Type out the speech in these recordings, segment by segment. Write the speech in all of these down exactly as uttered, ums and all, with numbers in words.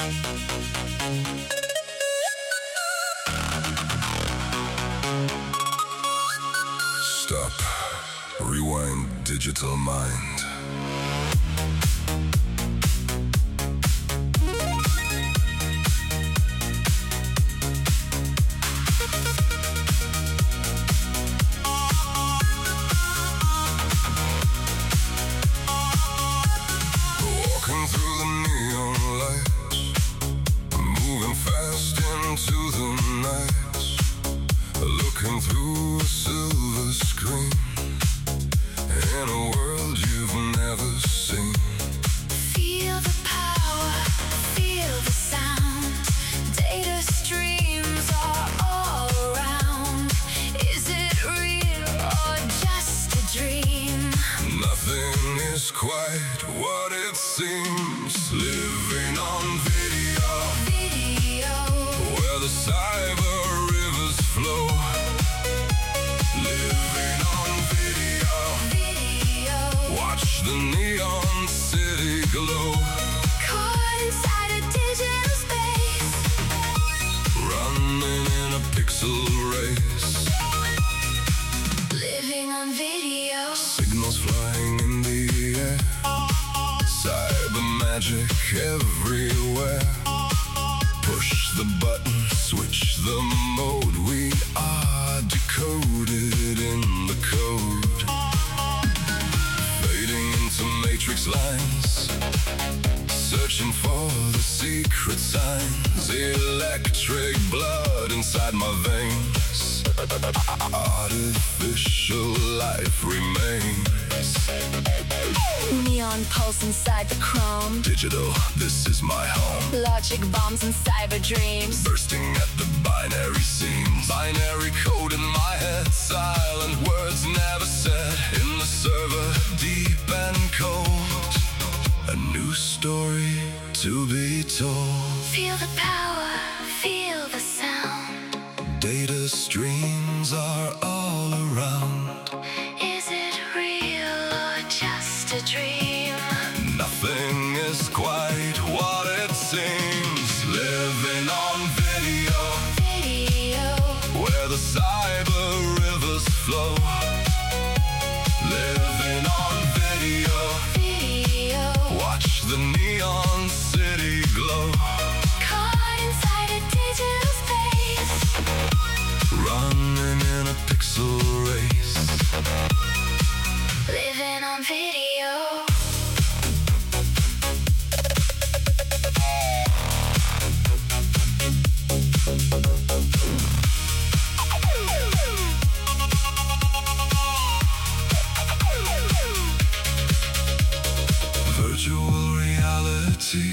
Stop. Rewind, digital mind. Walking through the neon lights, moving fast into the night, looking through a silver screen, in a world you've never seen. Feel the power, feel the sound. Data streams are all around. Is it real or just a dream? Nothing is quite what it seems. Living on video, Video, where the cyber rivers flow. Living on video, video. watch the neon city glow. Caught inside a digital space. Running in a pixel race. Living on video. Signals flying in the air. Cyber magic everywhere. Push the button, switch the mode. We are decoded in the code. Fading into matrix lines, searching for the secret signs. Electric blood inside my veins. Artificial life remains. Neon pulse inside the chrome. Digital, this is my home. Logic bombs and cyber dreams. Bursting at the binary seams. Binary code in my head. Silent words never said. In the server, deep and cold. A new story to be told. Feel the power, feel the sound. Data streams are all around. Is it real or just a dream? Nothing is quite what it seems. Living on video, Video, where the cyber rivers flow. Living on video, video. watch the neon city glow. Caught inside a digital space. Running in a pixel race. Living on video. Virtual reality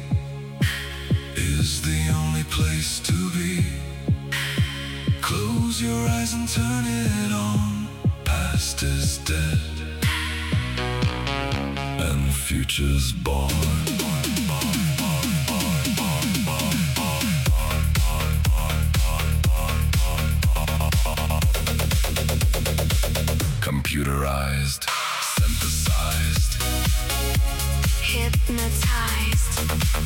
is the only place to be. Close your eyes and turn it on. Past is dead and the future's born. Computerized, synthesized, Hypnotized.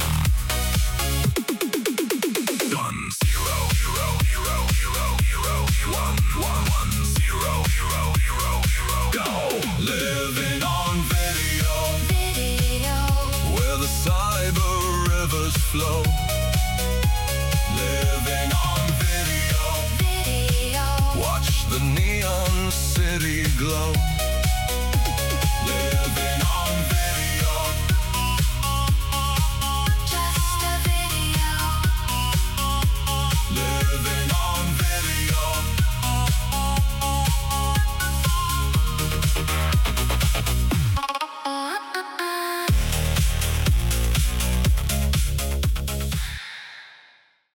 one zero zero zero zero zero one one one zero zero zero zero go. Living on video, Video, where the cyber rivers flow. Living on video, video. watch the neon city glow.